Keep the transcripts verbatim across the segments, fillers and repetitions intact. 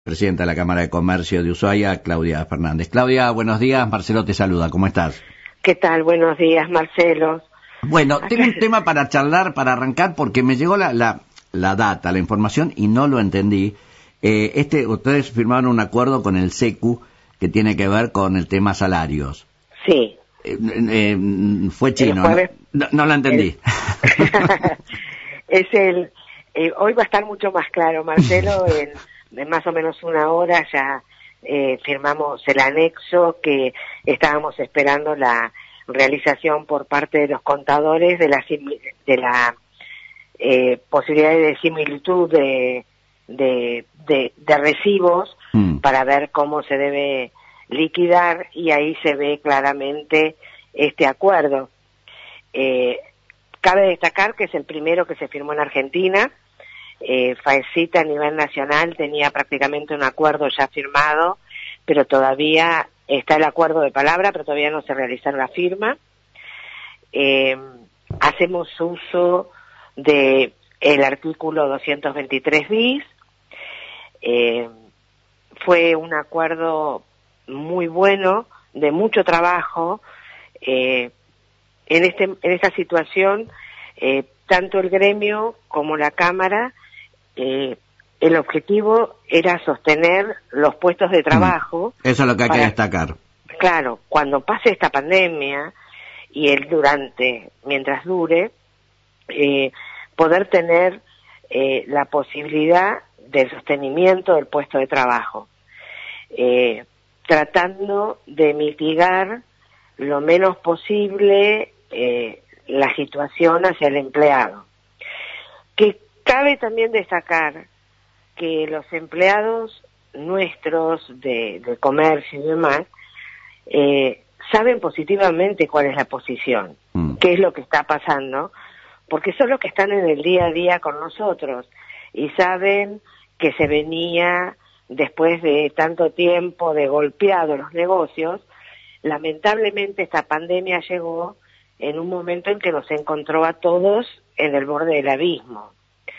Presidenta de la Cámara de Comercio de Ushuaia, Claudia Fernández. Claudia, buenos días. Marcelo te saluda. ¿Cómo estás? ¿Qué tal? Buenos días, Marcelo. Bueno, tengo un tema para charlar, para arrancar, porque me llegó la, la, la data, la información, y no lo entendí. Eh, este, ustedes firmaron un acuerdo con el SECU que tiene que ver con el tema salarios. Sí. Eh, eh, fue chino, jueves, ¿no? No, no lo entendí. El, es el... Eh, hoy va a estar mucho más claro, Marcelo. En, en más o menos una hora ya eh, firmamos el anexo que estábamos esperando la realización por parte de los contadores de la de la eh, posibilidad de similitud de de, de, de recibos mm. para ver cómo se debe liquidar, y ahí se ve claramente este acuerdo. Eh, cabe destacar que es el primero que se firmó en Argentina. Eh, FAESITA a nivel nacional tenía prácticamente un acuerdo ya firmado, pero todavía está el acuerdo de palabra, pero todavía no se realizaron la firma. Eh, hacemos uso de el artículo doscientos veintitrés bis. Eh, fue un acuerdo muy bueno, de mucho trabajo. Eh, en este en esta situación, eh, tanto el gremio como la Cámara, eh, el objetivo era sostener los puestos de trabajo. Eso es lo que hay para, que destacar. Claro, cuando pase esta pandemia y el durante, mientras dure, eh, poder tener eh, la posibilidad del sostenimiento del puesto de trabajo, eh, tratando de mitigar lo menos posible eh, la situación hacia el empleado. Que cabe también destacar que los empleados nuestros de, de comercio y demás eh, saben positivamente cuál es la posición, mm. qué es lo que está pasando, porque son los que están en el día a día con nosotros y saben que se venía después de tanto tiempo de golpeados los negocios. Lamentablemente esta pandemia llegó en un momento en que nos encontró a todos en el borde del abismo,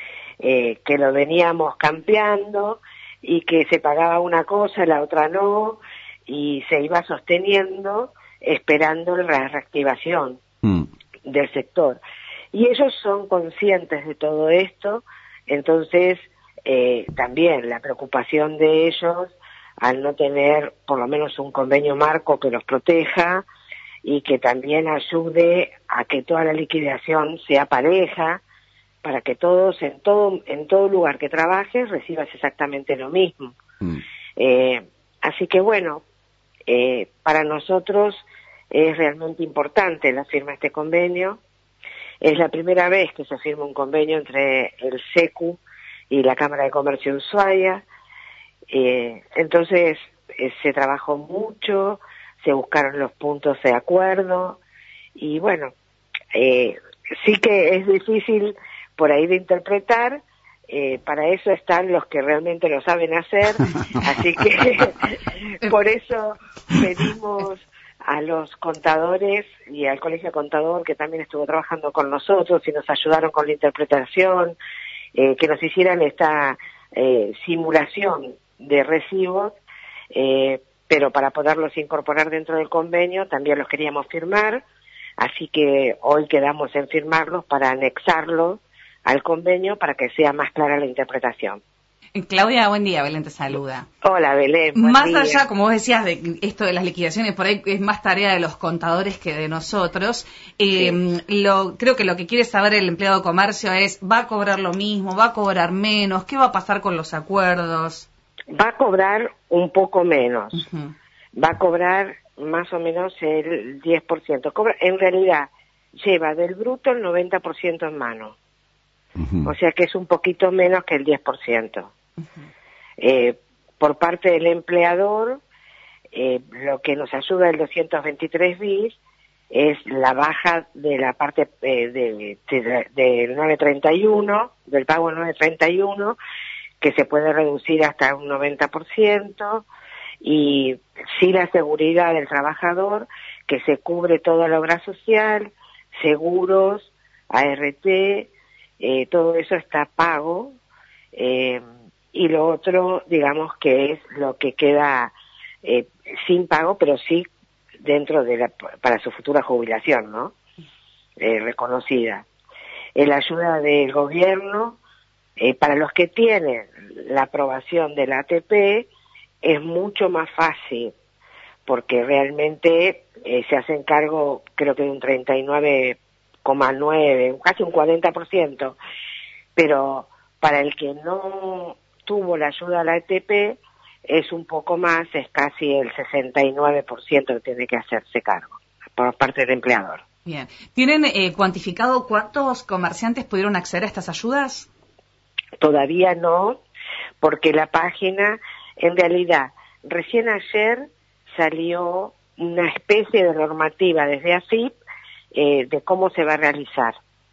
eh, que lo veníamos campeando y que se pagaba una cosa, la otra no, y se iba sosteniendo esperando la reactivación mm. del sector. Y ellos son conscientes de todo esto, entonces eh, también la preocupación de ellos al no tener por lo menos un convenio marco que los proteja y que también ayude a que toda la liquidación sea pareja, para que todos, en todo en todo lugar que trabajes, recibas exactamente lo mismo. Mm. Eh, así que bueno, eh, para nosotros es realmente importante la firma de este convenio. Es la primera vez que se firma un convenio entre el SECU y la Cámara de Comercio de Ushuaia. Eh, entonces eh, se trabajó mucho, se buscaron los puntos de acuerdo y bueno, eh, sí que es difícil por ahí de interpretar, eh, para eso están los que realmente lo saben hacer, así que por eso pedimos a los contadores y al Colegio Contador, que también estuvo trabajando con nosotros y nos ayudaron con la interpretación, eh, que nos hicieran esta eh, simulación de recibos, eh, pero para poderlos incorporar dentro del convenio también los queríamos firmar, así que hoy quedamos en firmarlos para anexarlos al convenio para que sea más clara la interpretación. Claudia, buen día, Belén te saluda. Hola, Belén. Más día. allá, como vos decías, de esto de las liquidaciones, por ahí es más tarea de los contadores que de nosotros. Eh, sí. lo, creo que lo que quiere saber el empleado de comercio es, ¿va a cobrar lo mismo? ¿Va a cobrar menos? ¿Qué va a pasar con los acuerdos? Va a cobrar un poco menos. Uh-huh. Va a cobrar más o menos el diez por ciento. Cobra, en realidad, lleva del bruto el noventa por ciento en mano. Uh-huh. O sea que es un poquito menos que el diez por ciento. Uh-huh. Eh, por parte del empleador, eh, lo que nos ayuda el doscientos veintitrés bis es la baja de la parte eh, de, de, de nueve treinta y uno, del pago nueve treinta y uno, que se puede reducir hasta un noventa por ciento, y sí la seguridad del trabajador, que se cubre toda la obra social, seguros, A R T, eh, todo eso está pago, eh, y lo otro, digamos, que es lo que queda eh, sin pago, pero sí dentro de la, para su futura jubilación, ¿no? Eh, reconocida. Eh, la ayuda del gobierno, eh, para los que tienen la aprobación del A T P, es mucho más fácil, porque realmente eh, se hacen cargo, creo que de un treinta y nueve coma nueve, casi un cuarenta por ciento, pero para el que no tuvo la ayuda al A T P es un poco más, es casi el sesenta y nueve por ciento que tiene que hacerse cargo por parte del empleador. Bien. ¿Tienen eh, cuantificado cuántos comerciantes pudieron acceder a estas ayudas? Todavía no, porque la página, en realidad, recién ayer salió una especie de normativa desde A F I P eh, de cómo se va a realizar.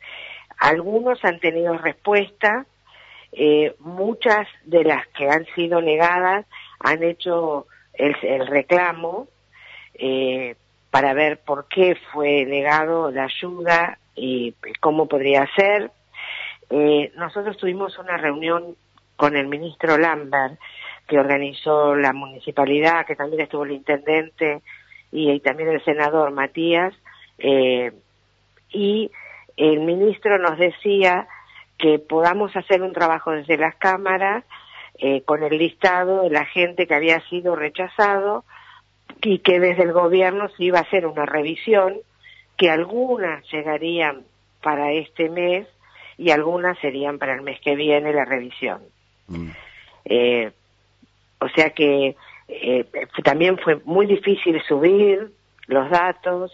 Algunos han tenido respuesta, eh, muchas de las que han sido negadas han hecho el, el reclamo eh, para ver por qué fue negado la ayuda y cómo podría ser. Eh, nosotros tuvimos una reunión con el ministro Lambert, que organizó la municipalidad, que también estuvo el intendente y, y también el senador Matías, eh, y el ministro nos decía que podamos hacer un trabajo desde las cámaras eh, con el listado de la gente que había sido rechazado y que desde el gobierno se iba a hacer una revisión, que algunas llegarían para este mes y algunas serían para el mes que viene la revisión. Mm. Eh, o sea que eh, también fue muy difícil subir los datos,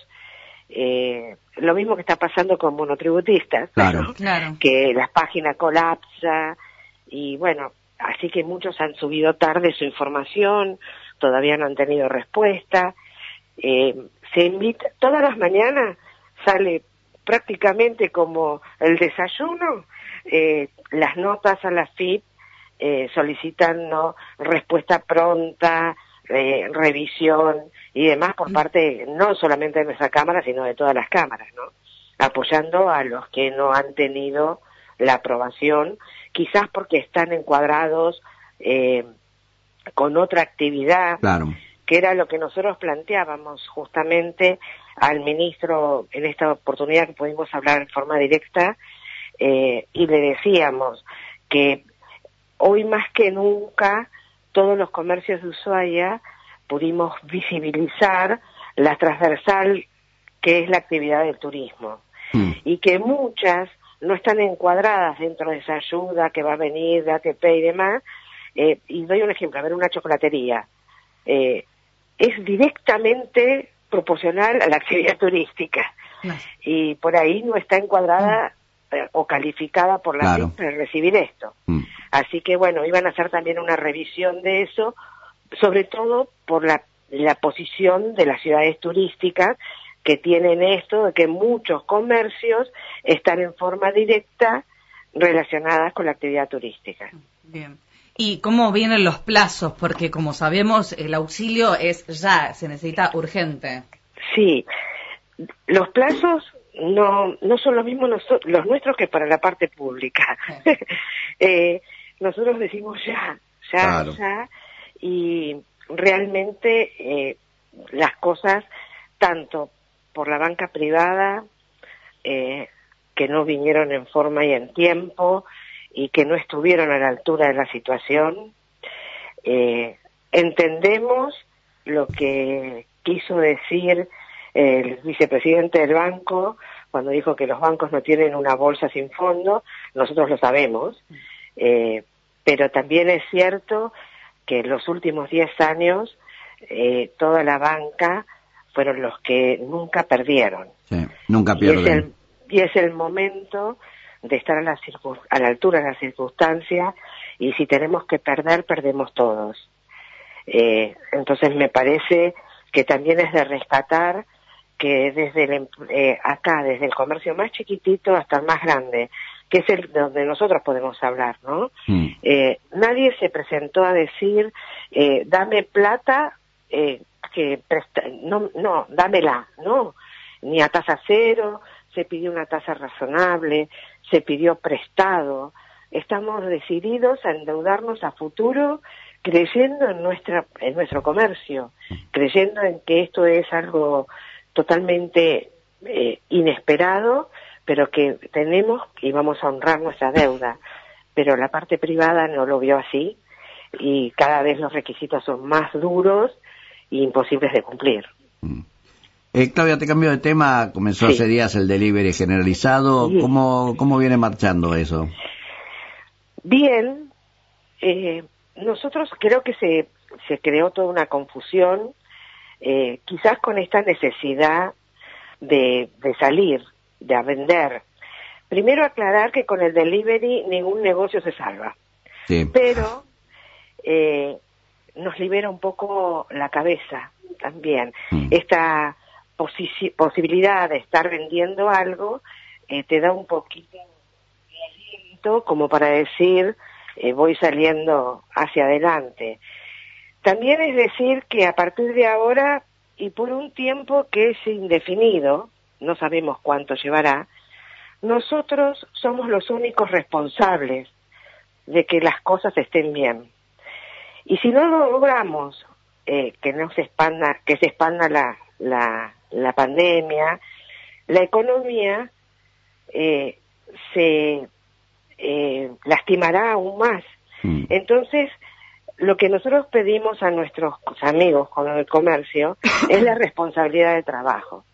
eh, lo mismo que está pasando con monotributistas, claro, ¿no? Claro. Que las páginas colapsan y bueno, así que muchos han subido tarde su información, todavía no han tenido respuesta. Eh, se invita, todas las mañanas sale prácticamente como el desayuno, eh, las notas a la F I P eh, solicitando respuesta pronta, eh, revisión y demás por parte no solamente de nuestra Cámara, sino de todas las cámaras, ¿no? Apoyando a los que no han tenido la aprobación, quizás porque están encuadrados eh, con otra actividad, claro, que era lo que nosotros planteábamos justamente al ministro en esta oportunidad que pudimos hablar en forma directa, eh, y le decíamos que hoy más que nunca todos los comercios de Ushuaia pudimos visibilizar la transversal que es la actividad del turismo, mm. y que muchas no están encuadradas dentro de esa ayuda que va a venir de A T P y demás. Eh, y doy un ejemplo, a ver, una chocolatería eh, es directamente proporcional a la actividad turística, no. y por ahí no está encuadrada mm. eh, o calificada por la claro. F I P para recibir esto. Mm. Así que bueno, iban a hacer también una revisión de eso, sobre todo por la, la posición de las ciudades turísticas que tienen esto, de que muchos comercios están en forma directa relacionadas con la actividad turística. Bien. ¿Y cómo vienen los plazos? Porque como sabemos, el auxilio es ya, se necesita urgente. Sí, los plazos no no son los mismos los, los nuestros que para la parte pública. Sí. eh, nosotros decimos ya, ya, claro. ya, y realmente eh, las cosas, tanto por la banca privada, eh, que no vinieron en forma y en tiempo, y que no estuvieron a la altura de la situación, eh, entendemos lo que quiso decir el vicepresidente del banco cuando dijo que los bancos no tienen una bolsa sin fondo. Nosotros lo sabemos, eh, pero también es cierto que en los últimos diez años eh, toda la banca fueron los que nunca perdieron. Sí, nunca pierden. Y es el, y es el momento de estar a la, a la altura de las circunstancias, y si tenemos que perder, perdemos todos. Eh, entonces me parece que también es de rescatar que desde el, eh, acá, desde el comercio más chiquitito hasta el más grande, que es el donde nosotros podemos hablar, ¿no? Mm. Eh, nadie se presentó a decir, eh, dame plata, eh, que presta, no, no, dámela, no, ni a tasa cero, se pidió una tasa razonable, se pidió prestado, estamos decididos a endeudarnos a futuro, creyendo en nuestra en nuestro comercio, creyendo en que esto es algo totalmente eh, inesperado, pero que tenemos y vamos a honrar nuestra deuda. Pero la parte privada no lo vio así y cada vez los requisitos son más duros e imposibles de cumplir. Mm. Eh, Claudia, te cambio de tema. Comenzó Sí. hace días el delivery generalizado. Sí. ¿Cómo, cómo viene marchando eso? Bien, eh, nosotros creo que se, se creó toda una confusión, eh, quizás con esta necesidad de, de salir, de vender. Primero aclarar que con el delivery ningún negocio se salva, Sí. pero eh, nos libera un poco la cabeza también. Mm. Esta posi- posibilidad de estar vendiendo algo eh, te da un poquito de aliento como para decir eh, voy saliendo hacia adelante. También es decir que a partir de ahora y por un tiempo que es indefinido, no sabemos cuánto llevará, nosotros somos los únicos responsables de que las cosas estén bien. Y si no logramos eh, que no se expanda, que se expanda la, la, la pandemia, la economía eh, se eh, lastimará aún más. Mm. Entonces, lo que nosotros pedimos a nuestros amigos con el comercio es la responsabilidad de trabajo.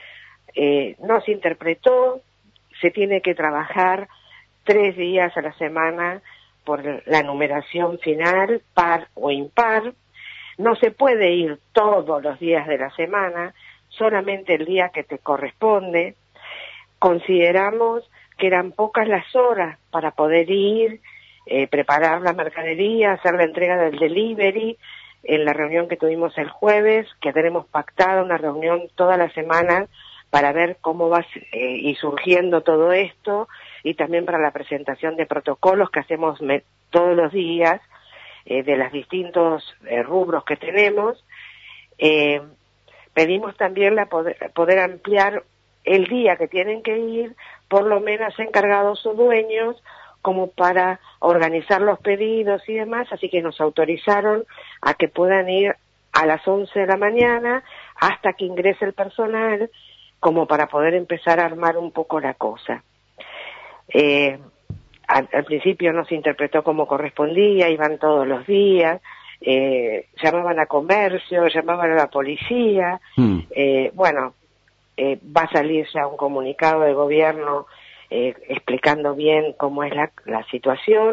Eh, no se interpretó, se tiene que trabajar tres días a la semana por la numeración final, par o impar. No se puede ir todos los días de la semana, solamente el día que te corresponde. Consideramos que eran pocas las horas para poder ir, eh, preparar la mercadería, hacer la entrega del delivery. En la reunión que tuvimos el jueves, que tenemos pactada una reunión toda la semana para ver cómo va eh, y surgiendo todo esto, y también para la presentación de protocolos que hacemos me todos los días, eh, de los distintos eh, rubros que tenemos. Eh, pedimos también la poder, poder ampliar el día que tienen que ir, por lo menos encargados o dueños, como para organizar los pedidos y demás, así que nos autorizaron a que puedan ir a las once de la mañana hasta que ingrese el personal, como para poder empezar a armar un poco la cosa. Eh, al, al principio no se interpretó como correspondía, iban todos los días, eh, llamaban a comercio, llamaban a la policía, Mm. eh, bueno, eh, va a salir ya un comunicado de gobierno eh, explicando bien cómo es la, la situación.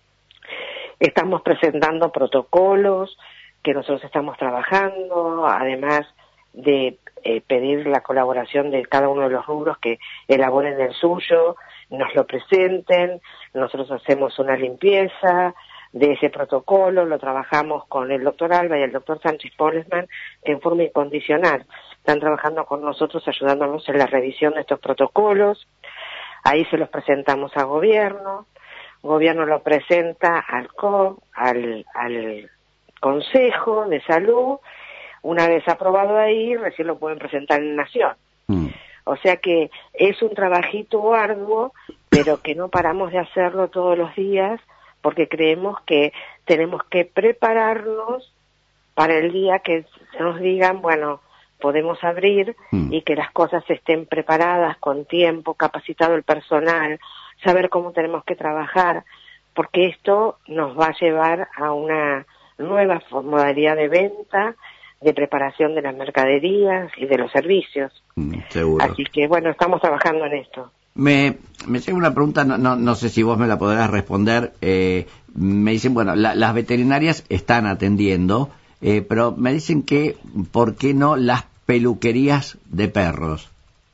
Estamos presentando protocolos que nosotros estamos trabajando, además de eh, pedir la colaboración de cada uno de los rubros que elaboren el suyo, nos lo presenten, nosotros hacemos una limpieza de ese protocolo, lo trabajamos con el doctor Alba y el doctor Sánchez Polesman en forma incondicional. Están trabajando con nosotros, ayudándonos en la revisión de estos protocolos. Ahí se los presentamos al gobierno, gobierno lo presenta al C O, al, al Consejo de Salud. Una vez aprobado ahí, recién lo pueden presentar en Nación. Mm. O sea que es un trabajito arduo, pero que no paramos de hacerlo todos los días, porque creemos que tenemos que prepararnos para el día que nos digan, bueno, podemos abrir, Mm. y que las cosas estén preparadas con tiempo, capacitado el personal, saber cómo tenemos que trabajar, porque esto nos va a llevar a una nueva modalidad de venta, de preparación de las mercaderías y de los servicios. Mm, seguro. Así que, bueno, estamos trabajando en esto. Me, me llega una pregunta, no, no, no sé si vos me la podrás responder. Eh, me dicen, bueno, la, las veterinarias están atendiendo, eh, pero me dicen que, ¿por qué no las peluquerías de perros?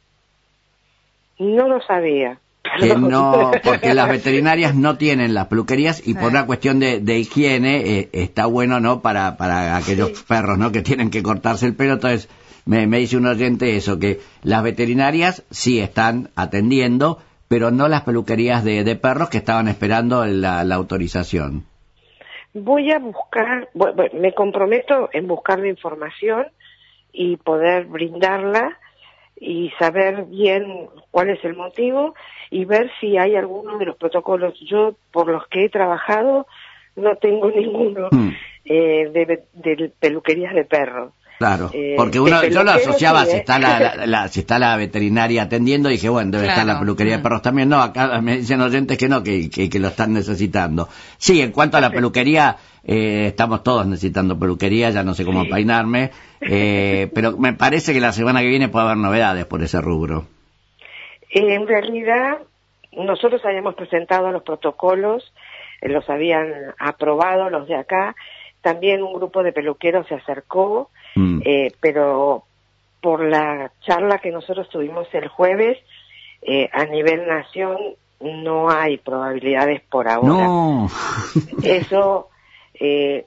No lo sabía. Que no, porque las veterinarias no tienen las peluquerías y por una cuestión de, de higiene eh, está bueno, ¿no? Para, para aquellos Sí. perros, ¿no? Que tienen que cortarse el pelo. Entonces, me, me dice un oyente eso, que las veterinarias sí están atendiendo, pero no las peluquerías de, de perros que estaban esperando la, la autorización. Voy a buscar, bu- bu- me comprometo en buscar la información y poder brindarla. y saber bien cuál es el motivo y ver si hay alguno de los protocolos. Yo, por los que he trabajado, no tengo ninguno mm. eh, de, de peluquerías de perros. Claro, porque uno, yo lo asociaba, si está la, la, la, si está la veterinaria atendiendo, dije, bueno, debe claro. estar la peluquería de perros también. No, acá me dicen oyentes que no, que, que, que lo están necesitando. Sí, en cuanto a la peluquería, eh, estamos todos necesitando peluquería, ya no sé cómo sí. peinarme, eh, pero me parece que la semana que viene puede haber novedades por ese rubro. En realidad, nosotros habíamos presentado los protocolos, eh, los habían aprobado los de acá, también un grupo de peluqueros se acercó, mm. eh, pero por la charla que nosotros tuvimos el jueves, eh, a nivel nación no hay probabilidades por ahora. No. Eso eh,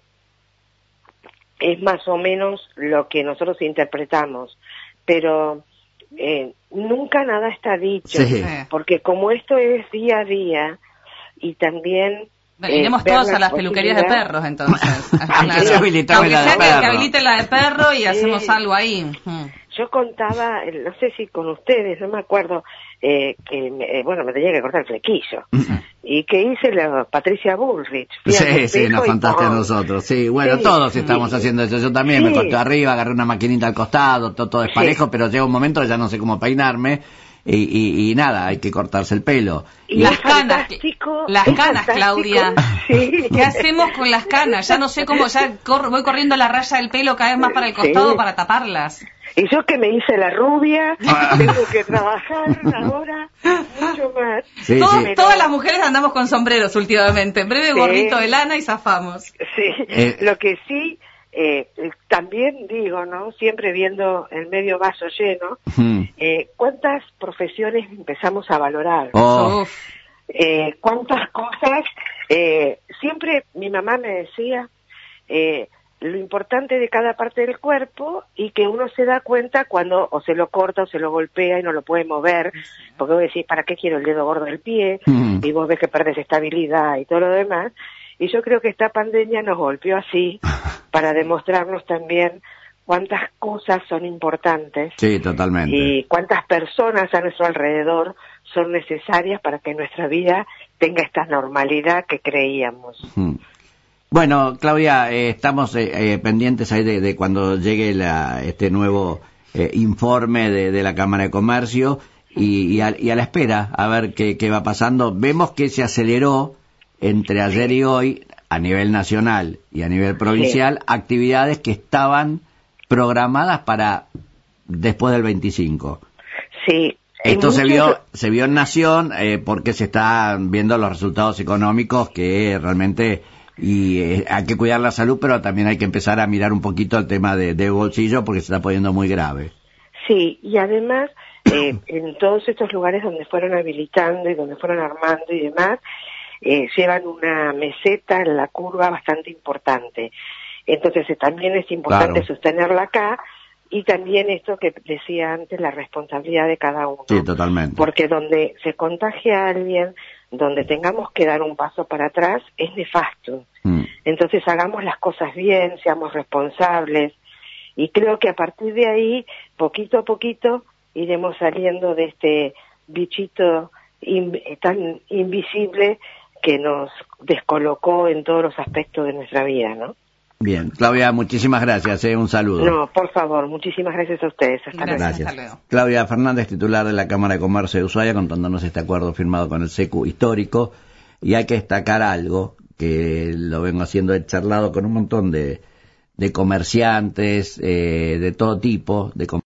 es más o menos lo que nosotros interpretamos, pero eh, nunca nada está dicho, sí. porque como esto es día a día y también... Bueno, iremos eh, todos a las peluquerías de perros, entonces. Claro. Que habiliten la de perro. Que habiliten la de perro y sí. hacemos algo ahí. Yo contaba, no sé si con ustedes, no me acuerdo, eh, que, me, bueno, me tenía que cortar el flequillo. Uh-huh. Y que hice la Patricia Bullrich. Sí, sí, nos contaste a nosotros. Sí, bueno, sí, todos sí. estamos haciendo eso. Yo también sí. me corté arriba, agarré una maquinita al costado, todo, todo desparejo, sí. pero llega un momento que ya no sé cómo peinarme. Y, y, y nada, hay que cortarse el pelo. Y las canas, las canas, Claudia. Sí. ¿Qué hacemos con las canas? Ya no sé cómo, ya cor, voy corriendo la raya del pelo cada vez más para el costado sí. para taparlas. Y yo que me hice la rubia, tengo que trabajar ahora mucho más. Sí, Todo, sí. Todas las mujeres andamos con sombreros últimamente, breve sí. gorrito de lana y zafamos. Sí, eh. lo que sí... Eh, también digo, ¿no? Siempre viendo el medio vaso lleno, hmm. eh, ¿cuántas profesiones empezamos a valorar? Oh. Eh, ¿Cuántas cosas? Eh, siempre mi mamá me decía eh, lo importante de cada parte del cuerpo y que uno se da cuenta cuando o se lo corta o se lo golpea y no lo puede mover, porque vos decís, ¿para qué quiero el dedo gordo del pie? Hmm. Y vos ves que perdés estabilidad y todo lo demás. Y yo creo que esta pandemia nos golpeó así para demostrarnos también cuántas cosas son importantes. Sí, totalmente. Y cuántas personas a nuestro alrededor son necesarias para que nuestra vida tenga esta normalidad que creíamos. Hmm. Bueno, Claudia, eh, estamos eh, eh, pendientes ahí de, de cuando llegue la, este nuevo eh, informe de, de la Cámara de Comercio y, y, a, y a la espera a ver qué, qué va pasando. Vemos que se aceleró entre ayer y hoy, a nivel nacional y a nivel provincial, sí. actividades que estaban programadas para después del veinticinco. Sí. Esto se vio, se vio en Nación eh, porque se están viendo los resultados económicos que realmente y eh, hay que cuidar la salud, pero también hay que empezar a mirar un poquito el tema de, de bolsillo porque se está poniendo muy grave. Sí, y además eh, en todos estos lugares donde fueron habilitando y donde fueron armando y demás, Eh, llevan una meseta en la curva bastante importante. Entonces eh, también es importante claro. sostenerla acá y también esto que decía antes, la responsabilidad de cada uno. Sí, totalmente. Porque donde se contagia a alguien, donde tengamos que dar un paso para atrás, es nefasto. Mm. Entonces hagamos las cosas bien, seamos responsables y creo que a partir de ahí, poquito a poquito, iremos saliendo de este bichito in, tan invisible que nos descolocó en todos los aspectos de nuestra vida, ¿no? Bien, Claudia, muchísimas gracias, ¿eh? Un saludo. No, por favor, muchísimas gracias a ustedes. Hasta gracias, luego. Hasta luego. Claudia Fernández, titular de la Cámara de Comercio de Ushuaia, contándonos este acuerdo firmado con el SECU histórico. Y hay que destacar algo, que lo vengo haciendo, he charlado con un montón de, de comerciantes, eh, de todo tipo, de